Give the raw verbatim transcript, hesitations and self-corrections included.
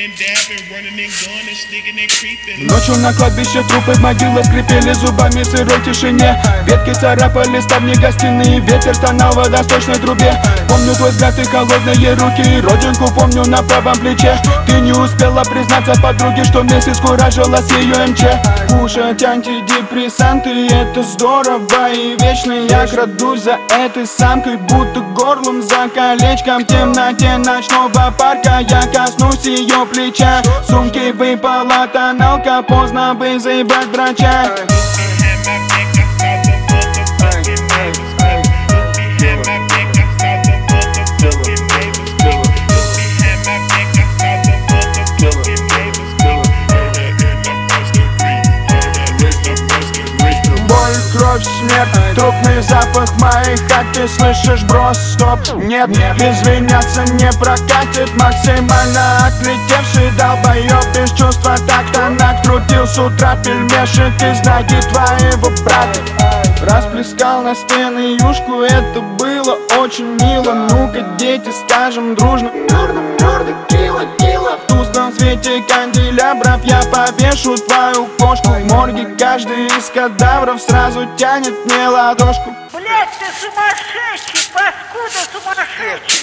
Ночью на кладбище трупы, могилы скрипели зубами в сырой тишине. Ветки царапали ставни гостиные, ветер стонал в водосточной трубе. Помню твой взгляд и холодные руки, родинку помню на правом плече. Ты не успела признаться подруге, что месяц куражила с ее МЧ. Кушать антидепрессанты, это здорово и вечно. Я крадусь за этой самкой, будто горлом за колечком. В темноте ночного парка я коснусь ее плеча. Сумки выпала тоналка, поздно вызывать врача. Боль, кровь, смерть, трупный запах в моей хате. Слышишь, брос, стоп, нет, извиняться не прокатит. Максимально отлетевший долбоёб без чувства такта. Накрутил с утра пельмешек из ноги твоего брата. Расплескал на стены юшку, это было очень мило. Ну-ка, дети, скажем дружно: мёрдо, мёрдо, кило, кило. В тусклом свете канделябров я повешу твою кошку. В морге каждый из кадавров сразу тянет мне ладошку. Блять, ты сумасшедший, паскуда сумасшедший!